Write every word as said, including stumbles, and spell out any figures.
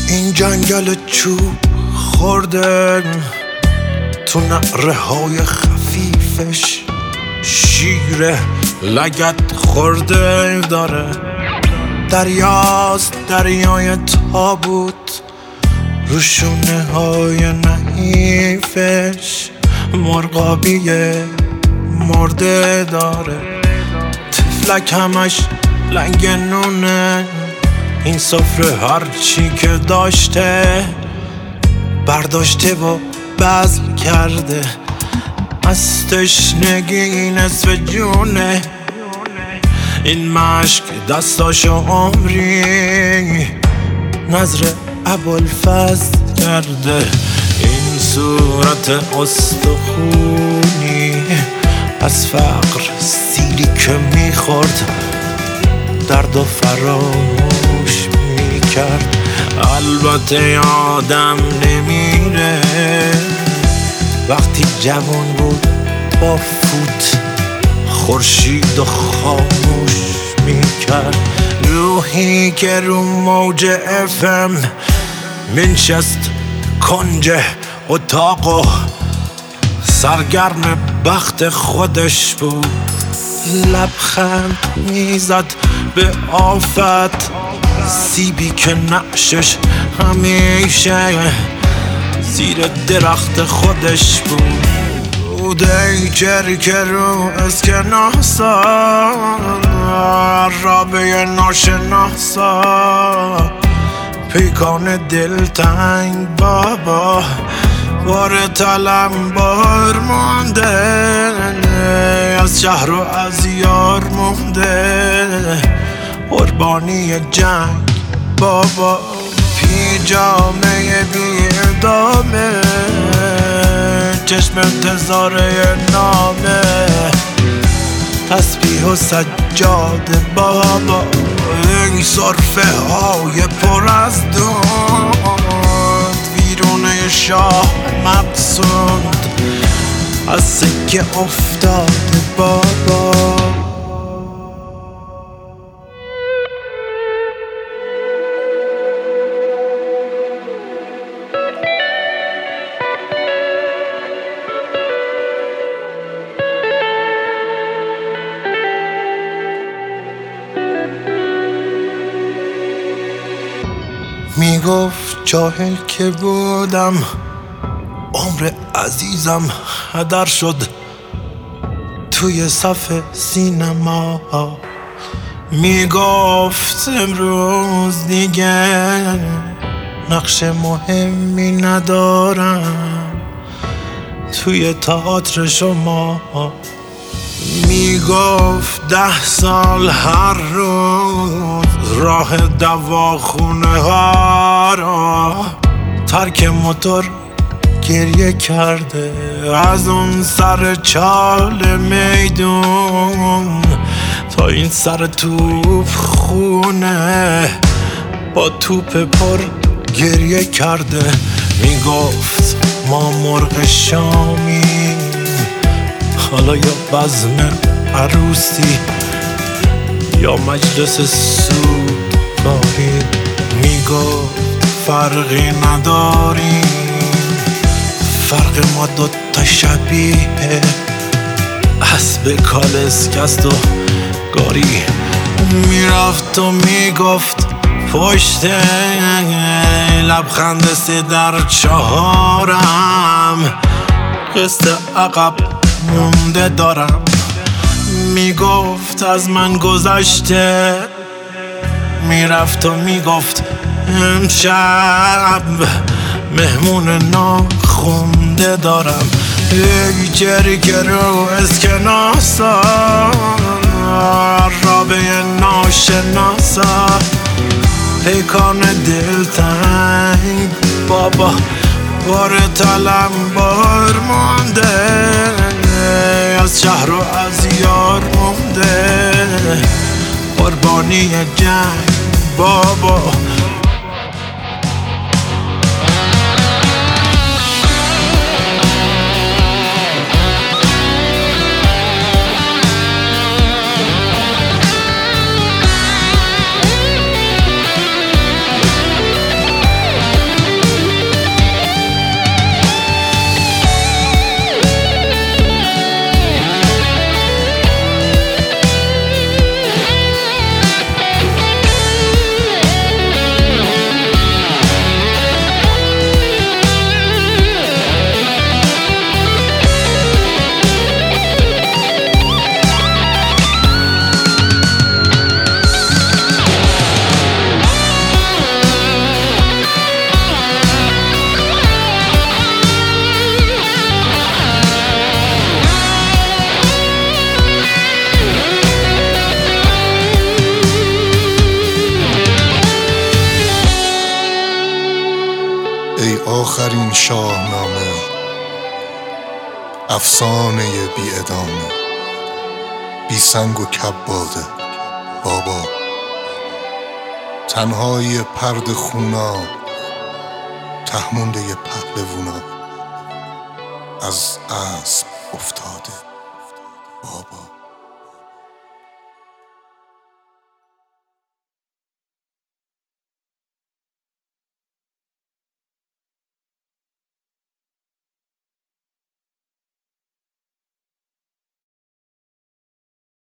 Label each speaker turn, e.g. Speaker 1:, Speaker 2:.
Speaker 1: این جنگل چوب خورده تو نعره های خفیفش شیر لگد خورده داره. دریاست دریای تابوت رو شونه های نحیفش مرغابی مرده داره. تفلک همش لنگ نونه، این سفره هرچی که داشته برداشته و بذل کرده. از تشنگی نصف جونه، این مشک دستاشو عمری نظر ابوالفضل کرده. این صورت استخونی از فقر سیلی که میخورد درد و فراموش میکرد. البته آدم نمیره وقتی جوان بود با فوت خورشید و خاموش میکرد. روحی که رو موج افم منشست کنج اتاق و سرگرم بخت خودش بود. لبخند میزد به آفت، سیبی که نقشش همیشه زیر درخت خودش بود. ای چرک رو اسکناسا رابه ناشناسا پیکان دلتنگ بابا بار تلم بار مونده. از شهر و از یار مونده قربانی جنگ بابا. پیجامه بی ادامه چشم انتظاره نامه تسبیح و سجاده بابا. این صرفه های پر از دود ویرونه شاه مقصود از سکه افتاده بابا. میگفت جاهل که بودم عمر عزیزم هدر شد توی صف سینما. میگفت امروز دیگه نقش مهمی ندارم توی تئاتر شما. میگفت ده سال هر روز راه دواخونه ها را ترک موتور گریه کرده. از اون سر چال میدون تا این سر توپ خونه با توپ پر گریه کرده. میگفت ما مرغ شامی حالا یا بزم عروسی یا مجلس سوگواری. میگفت فرقی نداریم فرق ما دوتا شبیه اسب کالسکست و گاری. میرفت و میگفت پشت لبخند سه در چهارم قسط عقب مونده دارم. میگفت از من گذشته، میرفت و میگفت امشب مهمون ناخونده دارم. ای چریک رو اسکناسا رابه ناشناسا پیکان دلتنگ بابا بار تلم بار مونده. از شهر و از یار مونده قربانی جنگ بابا.
Speaker 2: در این شاهنامه، افسانه بی ادامه، بی سنگ و کباده بابا، تنهای پرد خونا، تهمونده پهلوونا، از اسب افتاده بابا.